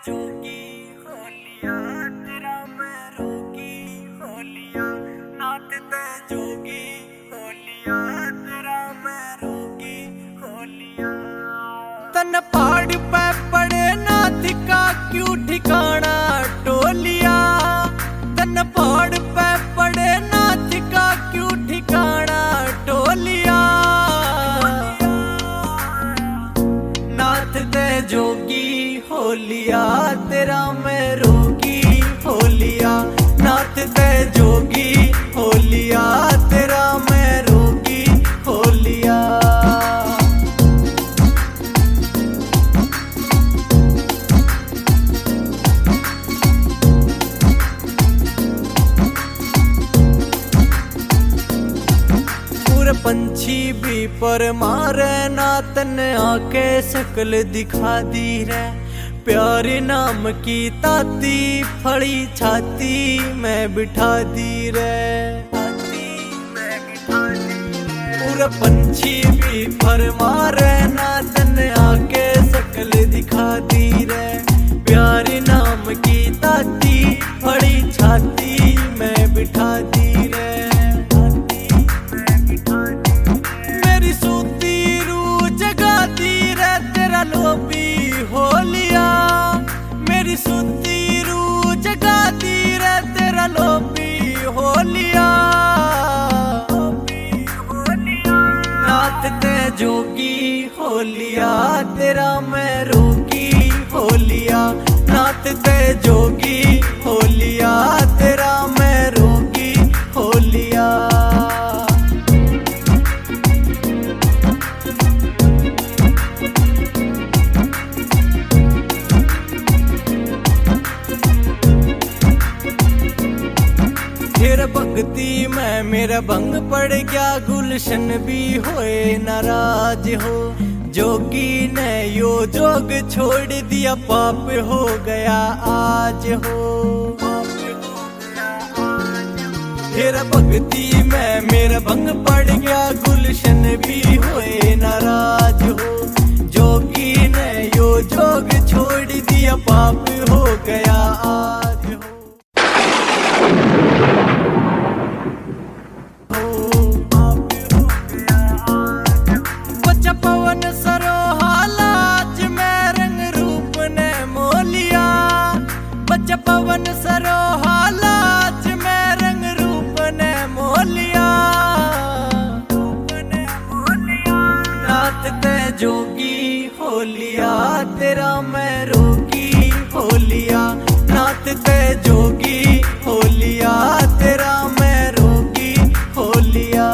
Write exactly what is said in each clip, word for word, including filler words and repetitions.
जोगी होलिया तेरा मैं रोगी होलिया नाथ ते जोगी होलिया तेरा मैं रोगी होलिया। तन पहाड़ पे पड़े नाथ का क्यों ठिकाना टोलिया, तन पहाड़ पे पड़े नाथ का क्यों ठिकाना टोलिया। नाथ ते जोगी होलिया तेरा मैं रोगी होलिया, नाथ ते जोगी होलिया तेरा मैं रोगी होलिया। पंछी भी पर मारे नातन आके शकल दिखा दी रे, प्यारे नाम की ताती फड़ी छाती में बिठा दी रे। पूरा पंछी भी पर मारे नातन आके शकल दिखा दी रे, प्यारे नाम की ताती फड़ी छाती में बिठा दी रे। लोभी होलिया मेरी सुती रू जगाती रे तेरा लोभी होलिया। नाथ ते जोगी होलिया तेरा मैं रोगी होलिया, नाथ ते जोगी होलिया तेरा मैं रोगी होलिया। फिर भक्ति में मेरा भंग पड़ गया गुलशन भी होए नाराज हो, जोगी ने यो जोग छोड़ दिया पाप हो गया आज हो। फिर भक्ति में मेरा भंग पड़ गया गुलशन भी होए नाराज हो, जोगी ने यो जोग छोड़ दिया पाप हो गया आज हो। पवन सरोहालाज में रंग रूप ने मोलिया, बच्चा पवन सरोहालाज में रंग रूप ने मोलिया। नाथ ते जोगी होलिया तेरा मैं रोगी होलिया, नाथ ते जोगी होलिया तेरा मैं रोगी होलिया।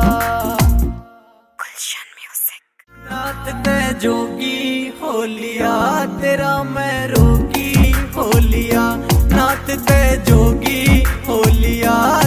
नाथ ते जोगी होलिया तेरा मैं रोगी होलिया, नाथ ते जोगी होलिया।